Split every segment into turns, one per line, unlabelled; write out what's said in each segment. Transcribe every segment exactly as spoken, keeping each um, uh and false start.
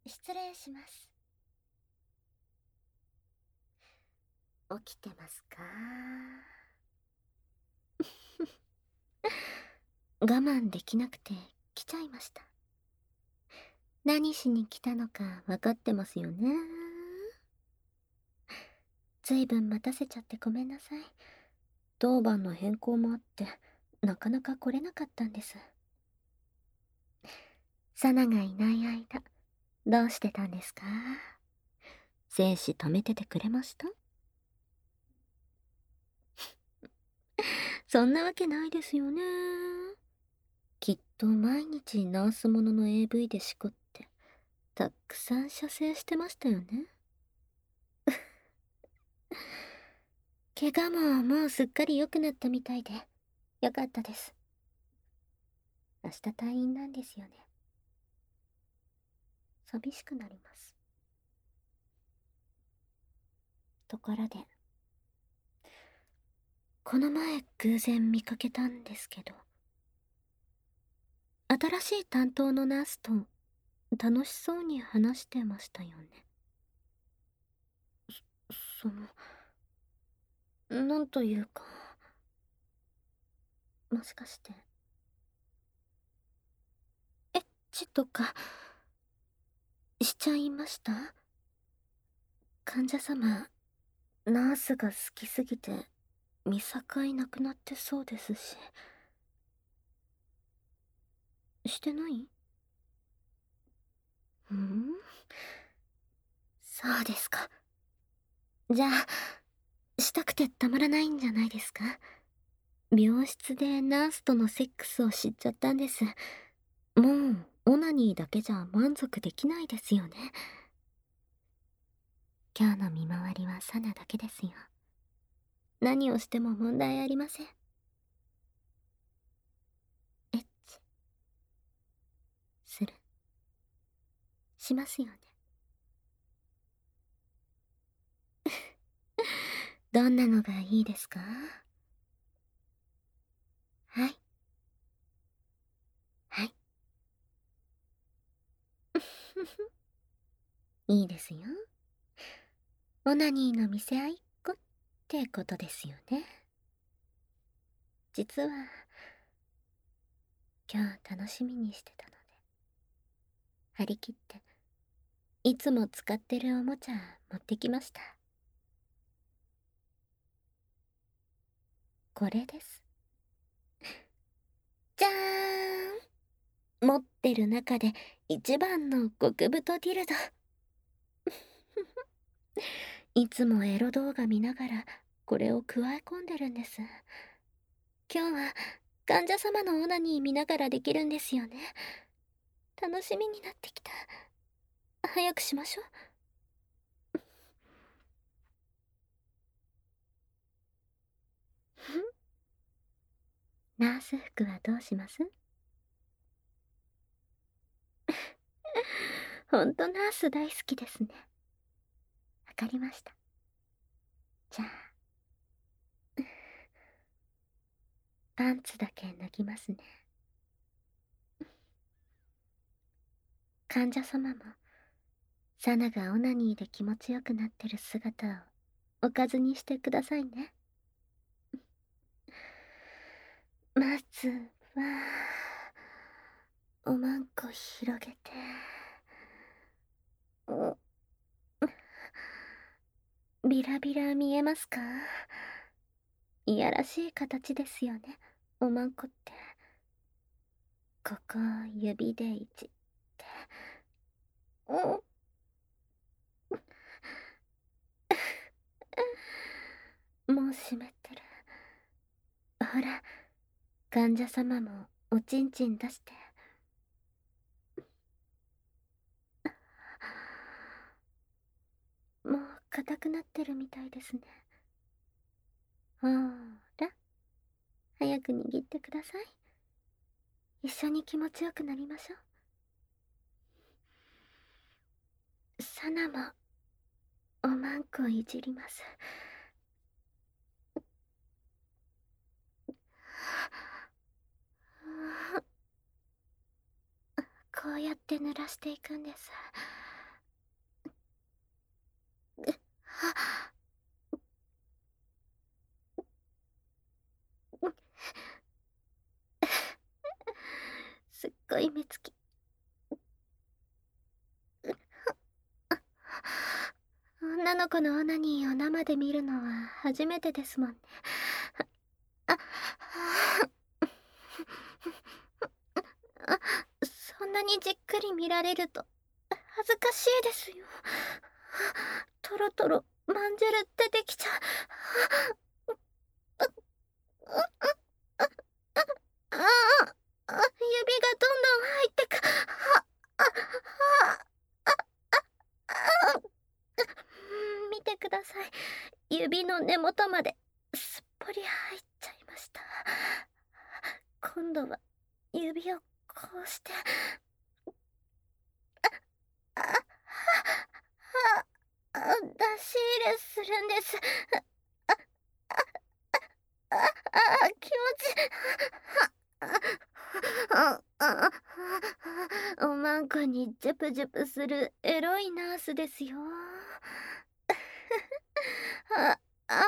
失礼します。起きてますか？我慢できなくて来ちゃいました。何しに来たのか分かってますよね。ずいぶん待たせちゃってごめんなさい。当番の変更もあってなかなか来れなかったんです。サナがいない間どうしてたんですか？精子貯めててくれました？そんなわけないですよね。きっと毎日ナースものの エーブイ でしこってたくさん射精してましたよね。怪我ももうすっかり良くなったみたいでよかったです。明日退院なんですよね。寂しくなります。ところでこの前偶然見かけたんですけど、新しい担当のナースと楽しそうに話してましたよね。そのなんというか、もしかしてエッチとかしちゃいました？患者様、ナースが好きすぎて見境なくなってそうですし。してない？うん、そうですか。じゃあしたくてたまらないんじゃないですか？病室でナースとのセックスを知っちゃったんです。もうオナニーだけじゃ満足できないですよね。今日の見回りはサナだけですよ。何をしても問題ありません。エッチするしますよね。どんなのがいいですか？はい。はい。いいですよ。オナニーの見せ合いっこってことですよね。実は今日楽しみにしてたので、張り切っていつも使ってるおもちゃ持ってきました。これです。じゃーん。持ってる中で一番の極太ディルド。いつもエロ動画見ながらこれを加え込んでるんです。今日は患者様のオナニー見ながらできるんですよね。楽しみになってきた。早くしましょう。ナース服はどうします？ほんとナース大好きですね。わかりました。じゃあパンツだけ脱ぎますね。患者様もサナがオナニーで気持ちよくなってる姿をおかずにしてくださいね。まずはおまんこ広げて、おビラビラ見えますか？いやらしい形ですよね、おまんこって。ここを指でいじって、おもう湿ってる。ほら、患者様もおちんちん出して。もう硬くなってるみたいですね。ほーら、早く握ってください。一緒に気持ちよくなりましょう。サナもおまんこいじります。こうやって濡らしていくんです。 すっごい目つき。女の子のオナニーを生で見るのは初めてですもんね。あ、あ、そんなにじっくり見られると恥ずかしいですよ。トロトロまんじゅる出てきちゃう。ああ、指がどんどん入ってく。あ、あ、あ、あ、あ、見てください。指の根元まですっぽり入っちゃいました。今度は指をこうして、あ、あ、あ、あ、出し入れするんです。あ、あ、あ、あ、気持ち、あ、あ、あ、おまんこにジュプジュプするエロいナースですよ。あ、あ、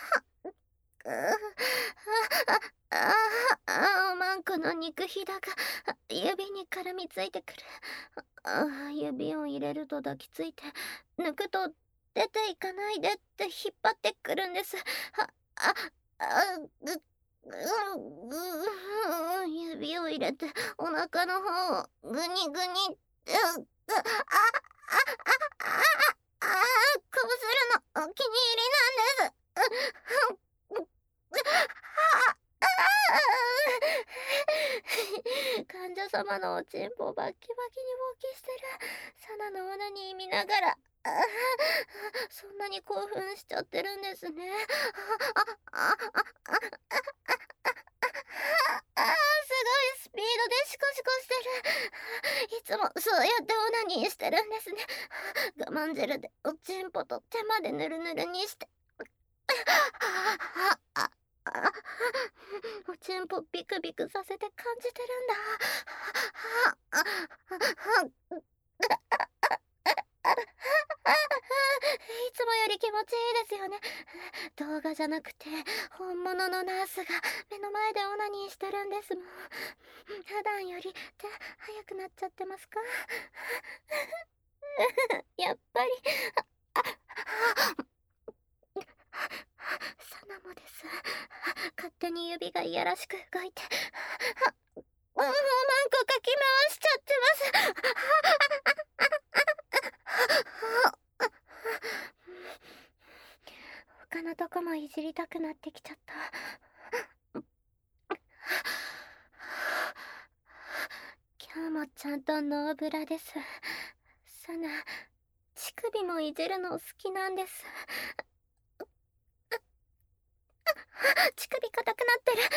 あ、あ、あ、おまんこの肉ひだが指に絡みついてくる。あ、指を入れると抱きついて、抜くと出ていかないでって引っ張ってくるんです。あ、あ、あ、ぐ、ぐ、ぐ、指を入れてお腹の方をグニグニって、あ、あ、あ、あ、あ、あ、こうするのお気に入りなんです。患者様のおちんぽをバッキバキに勃起してるサナのオナニー見ながら、あ、そんなに興奮しちゃってるんですね。あ、あ、あ、あ、あ、あ、すごいスピードでシコシコしてる。いつもそうやってオナニーしてるんですね。我慢汁でおちんぽと手までヌルヌルにして。あ、あ、あ、おちんぽビクビクさせて感じてるんだ。あ、あ、あ、いつもより気持ちいいですよね。動画じゃなくて本物のナースが目の前でオナニーしてるんですもん。普段より手早くなっちゃってますか？やっぱり。サナもです。勝手に指がいやらしく動いて、もうマンコかき回しちゃってます。他のとこもいじりたくなってきちゃった。今日もちゃんとノーブラです。サナ、乳首もいじるの好きなんです。乳首硬くなってる。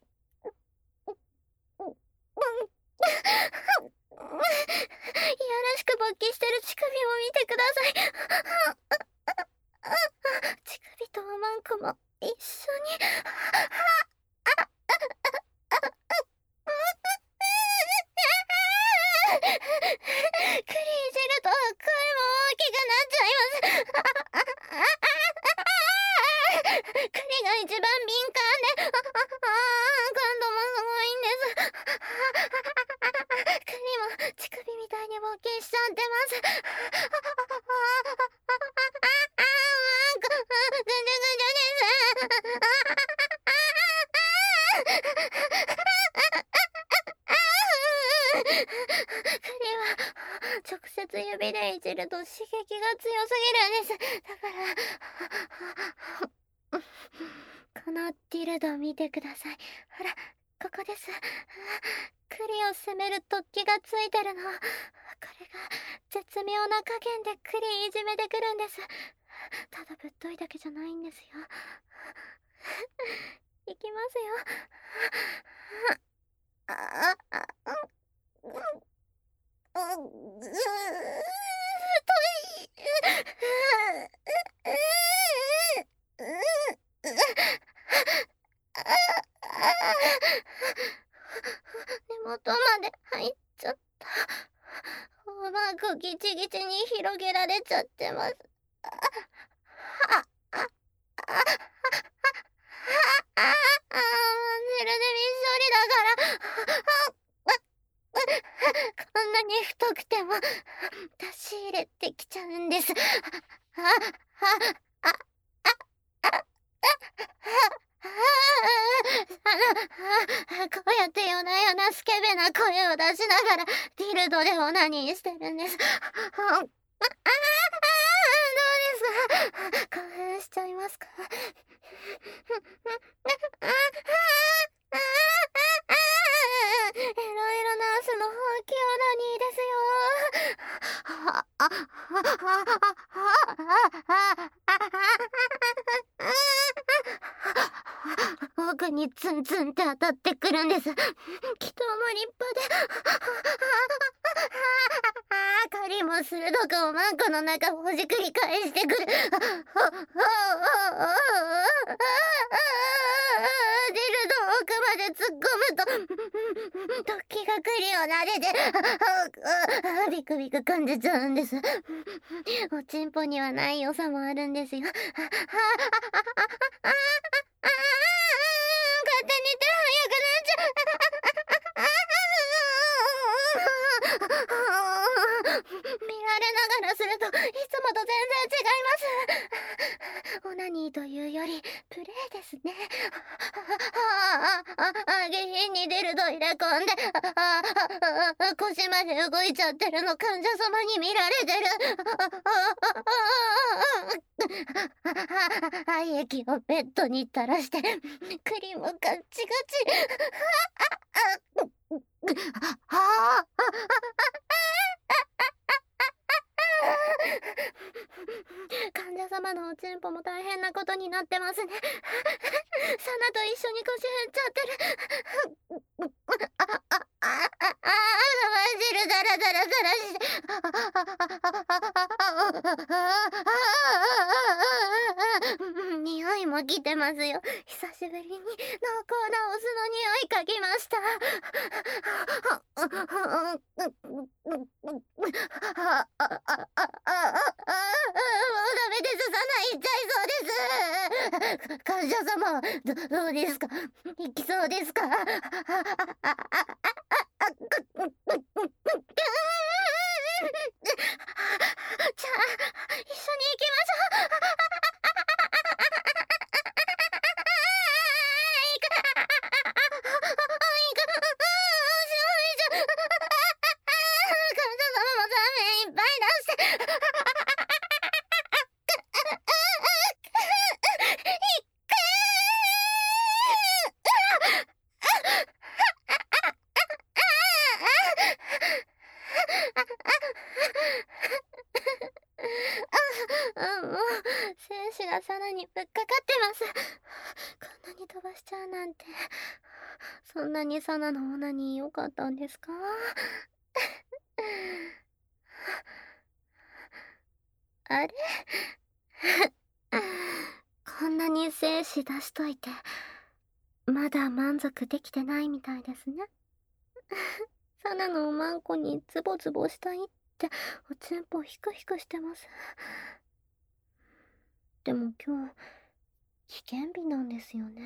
いやらしく勃起してる乳首も見てください。乳首とおまんこも一緒に。クリいじると声も大きくなっちゃいます。クリが一番敏感で、あ、あ、感度もすごいんです。クリも乳首みたいに勃起しちゃってます。ぐぐぐぐです。クリは直接指でいじると刺激が強すぎるんです。だからこのディルド見てください。ほら、ここです。クリを責める突起がついてるの。これが絶妙な加減でクリいじめてくるんです。ただぶっといだけじゃないんですよ。いきますよ。ああ、あ、うん、うん、ずーっといい。根元まで入っちゃった。おまんこギチギチに広げられちゃってます。 あ、あ、あ、あ、あ、あ、あ、汁でびっしょりだから、あ、あ、あ、こんなに太くても出し入れてきちゃうんです。あ、あ、あ、あ、あ、あ、あ、あの、こうやって夜な夜なスケベな声を出しながらディルドでオナニーしてるんです。あ、あ、あ、どうですか？興奮しちゃいますか？あ、あ、あ、いろいろな明日の本気オナニーですよ。あ、あ、あ、あ、奥にツンツンって当たってくるんです。気筒も立派で、針も鋭くおまんこの中をほじくり返してくる。ディルドを奥まで突っ込むと突起が栗を撫でてビクビク感じちゃうんです。おちんぽにはない良さもあるんですよ。勝手に手早くなっちゃう。見られながらするといつもと全然違います。オナニーというよりプレイですね。ああ、あ、下品にデルド入れ込んで、ああ、腰まで動いちゃってるの患者様に見られてる。愛液をベッドに垂らして栗もガッチガチ。はあ、患者様のおちんぽも大変なことになってますね。サナと一緒に腰振っちゃってる。あ、あ、あ、あ、あ、あ、汁ダラダラダラして。匂いも来てますよ。久しぶりに濃厚なお酢の匂い嗅ぎました。ダメです。サナ行っちゃいそうです。患者様、ど、どうですか？行きそうですか？じゃあ、一緒に行きましょう。あ、もう、精子がさらにぶっかかってます。こんなに飛ばしちゃうなんて。そんなにサナのオナニー良かったんですか？あれこんなに精子出しといて、まだ満足できてないみたいですね。サナのおまんこにズボズボしたいっておちんぽヒクヒクしてます。でも今日危険日なんですよね。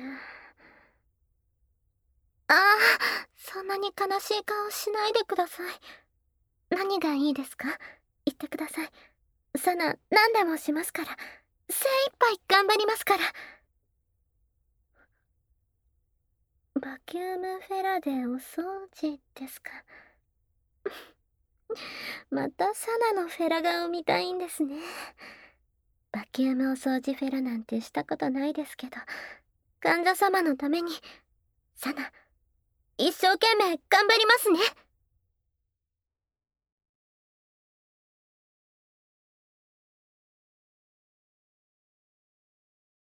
ああ、そんなに悲しい顔しないでください。何がいいですか？言ってください。サナ何でもしますから。精一杯頑張りますから。バキュームフェラでお掃除ですか？またサナのフェラ顔見たいんですね。バキュームお掃除フェラなんてしたことないですけど、患者様のためにサナ一生懸命頑張りますね。